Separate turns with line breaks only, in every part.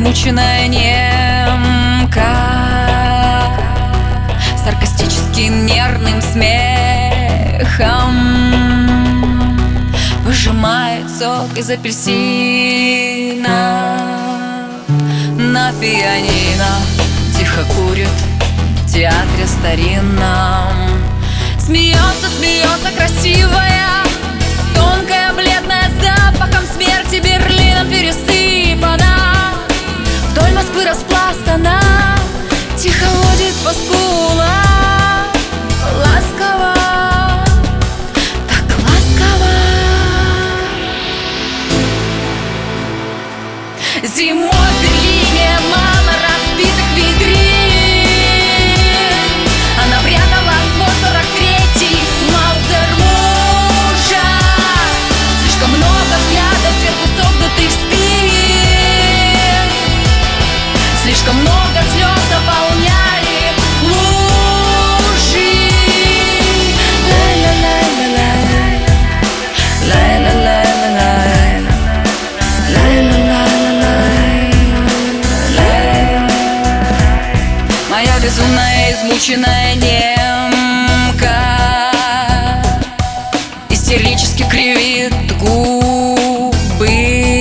измученная немка, саркастическим нервным смехом выжимает сок из апельсина. На пианино тихо курит в театре старинном. Смеется, смеется красивая, тонкая, бледная, запахом смерти Берлином пересыпана. Вдоль Москвы распластана, тихо водит по скулам. Ласково, так ласково. Зимой в Берлине мало разбитых витрин. Она прятала свой 43-й Маузер мужа. Слишком много взглядов сверху согнутых спин. Слишком много слез заполняли лужи. Лай-ла-лай-ла-лай, лай-ла-лай-ла-лай, лай-ла-лай-ла-лай. Моя безумная, измученная немка истерически кривит губы,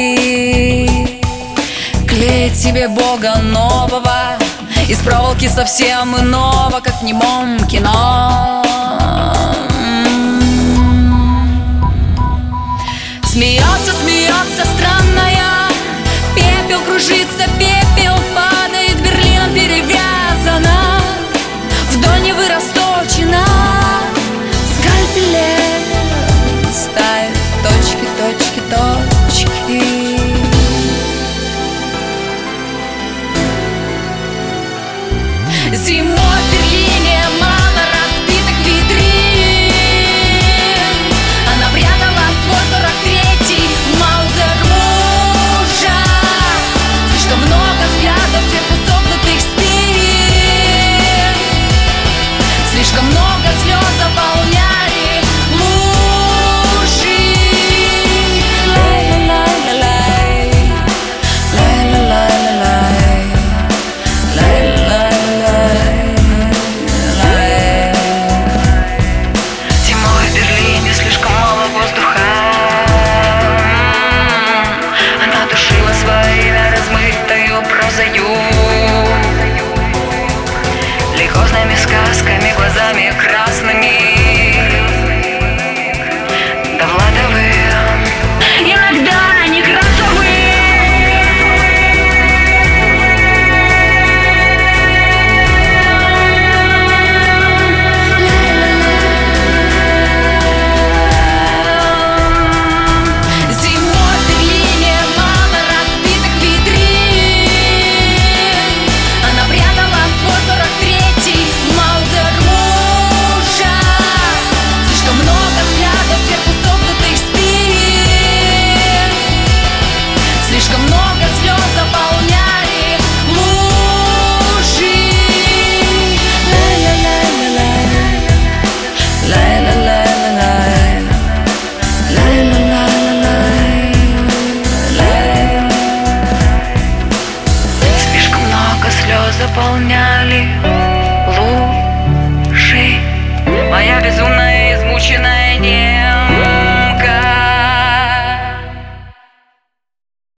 клеит себе бога нового из проволоки совсем иного, как в немом кино. Смеется, смеется странная, пепел кружится, пепел падает, Берлином перевязана, вдоль Невы расточена, скальпелем ставит точки, точки, точки. Зимой в Берлине мало разбитых витрин. Она прятала свой 43-й Маузер мужа. Слишком много взглядов сверху согнутых спин. Слишком много слез заполняли лужи. Лай-ла-лай-ла-лай, лай-ла-лай-ла-лай, лай-ла-лай-ла-лай. Зимой в Берлине слишком мало воздуха. Она душила своими размытою прозою, лихозными сказками, глазами красными, Довлатовым. Иногда они красовые. Зимой в Берлине мало разбитых витрин. Она прятала свой 43-й Маузер мужа. Слишком много взглядов сверху согнутых спин. Слишком много слез заполняли лужи. Лай-ла-лай-ла-лай, лай-ла-лай-ла-лай, лай-ла-лай-ла-лай, лай. Слишком много слез заполняли лужи.